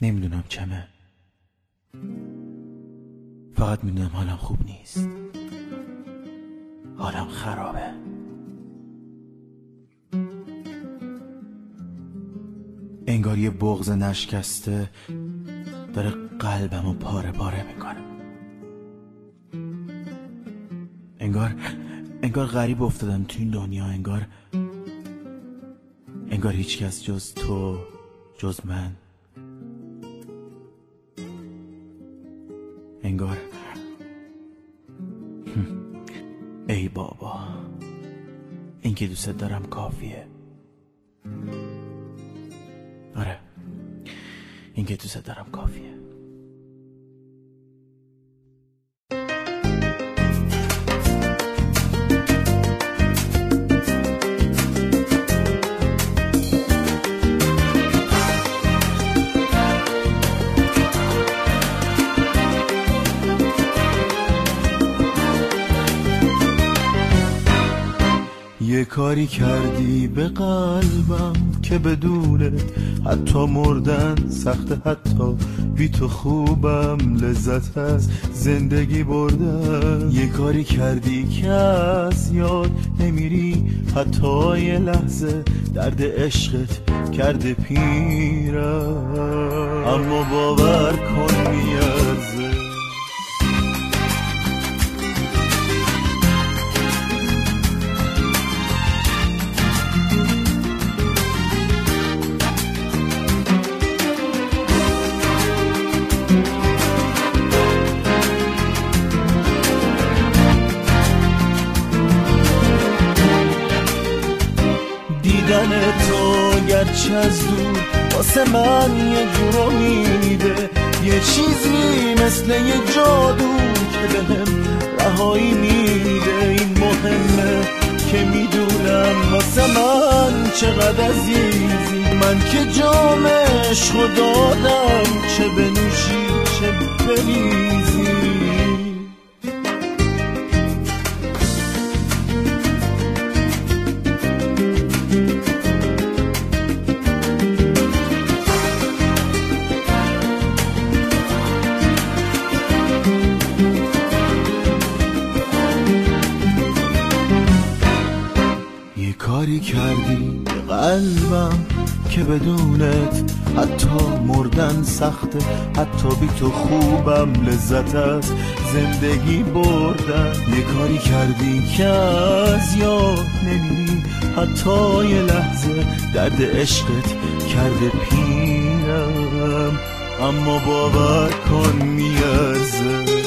نمیدونم چمه، فقط میدونم حالم خوب نیست، حالم خرابه. انگار یه بغض نشکسته داره قلبمو پاره پاره میکنه. انگار غریب افتادم تو این دنیا. انگار هیچ کس جز تو، جز من، انگار ای بابا، این که دوست دارم کافیه. آره، این که دوست دارم کافیه. یه کاری کردی به قلبم که بدونت حتی مردن سخته، حتی بی تو خوبم، لذت از زندگی بردن. یه کاری کردی که از یاد نمیری، حتی یه لحظه درد عشقت کرده پیرم، اما باور کن میارزه. دیدن تو گرچه از دور واسه من یه جور امیده، یه چیزی مثل یه جادو که بهم رهایی میده. این مهمه که میدونم واسه من چقدر عزیزی، من که جام عشقو دادم، چه بنوشی چه بریزی. کاری کردی به قلبم که بدونت حتی مردن سخته، حتی بی تو خوبم، لذت از زندگی بردن. یه کاری کردی که از یاد نمیری، حتی یه لحظه درد عشقت کرده پیرم، اما باور کن میارزه.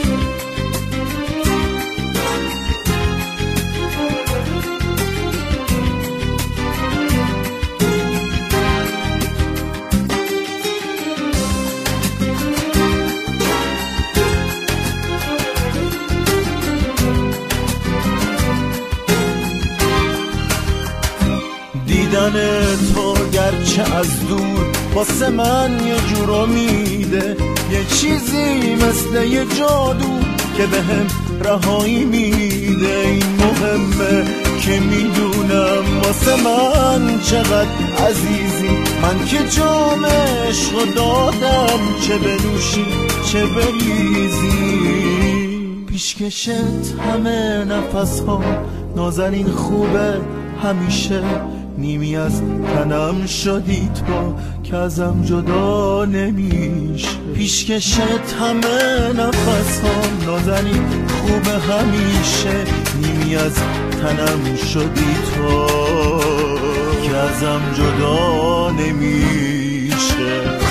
دیدن تو گرچه از دور واسه من یه جور امیده، یه چیزی مثل یه جادو که بهم رهایی میده. این مهمه که میدونم واسه من چقدر عزیزی، من که جام عشقو دادم، چه بنوشی چه بریزی. پیشکشت همه نفس ها نازنین خوبه همیشه، نیمی از تنم شدی تو که ازم جدا نمیشه. پیشکشت همه نفس ها نازنین خوبه همیشه، نیمی از تنم شدی تو که ازم جدا نمیشه.